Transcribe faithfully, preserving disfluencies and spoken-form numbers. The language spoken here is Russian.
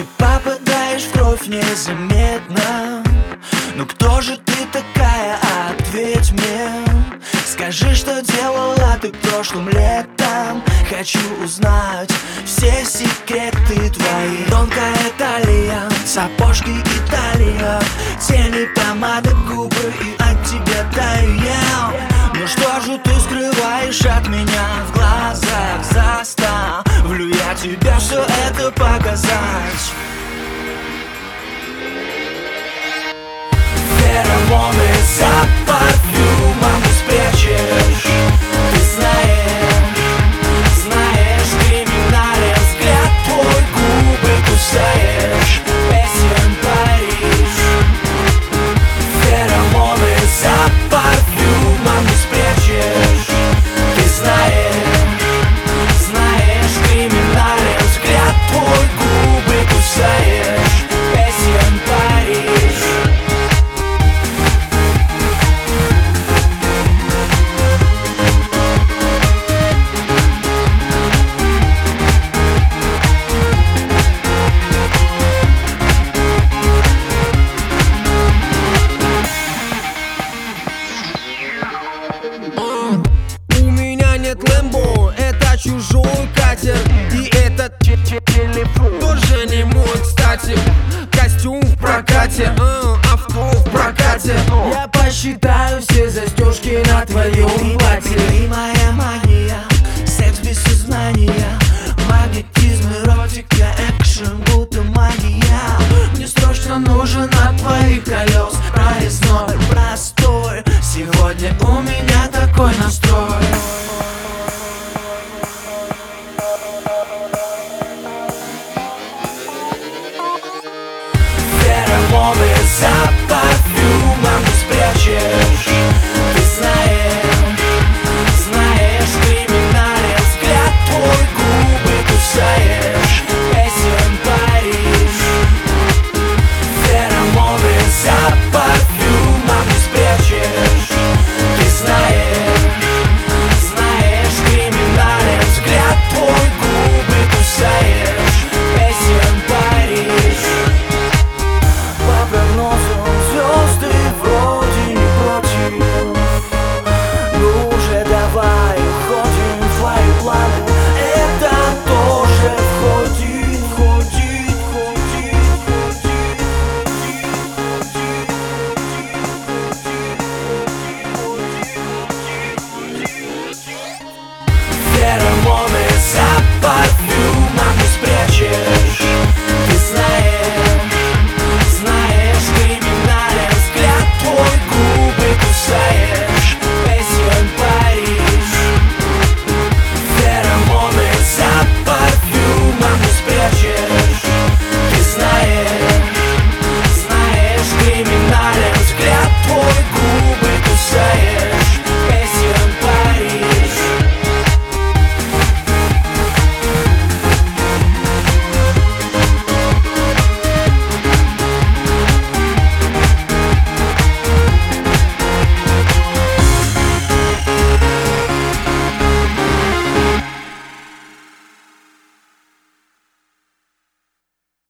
Ты попадаешь в кровь незаметно. Ну кто же ты такая? Ответь мне. Скажи, что делала ты прошлым летом. Хочу узнать все секреты твои. Тонкая талия, сапожки Италия, тени, помада, губы, и от тебя таю я. Ну что же ты скрываешь от меня? В глазах заставлю я тебя все это показать. Феромоны за парфюмом не спрячешь. Ты знаешь, знаешь, криминален взгляд твой, губы кусаешь, песен Париж. Феромоны за парфюмом не спрячешь. Ты знаешь, знаешь, криминален взгляд твой, губы кусаешь, песен Париж. У меня нет Лэмбо, это чужой катер. И этот телефон тоже не мой, кстати. Костюм в прокате, а, авто в прокате. Я посчитаю все застежки на твоем платье. Ты моя магия, секс без сознания, магнетизм, эротика, экшен, будто магия. Мне срочно нужен от твоих колес проездной простой. Сегодня у меня такой настрой. Феромоны за парфюмом не спрячешь.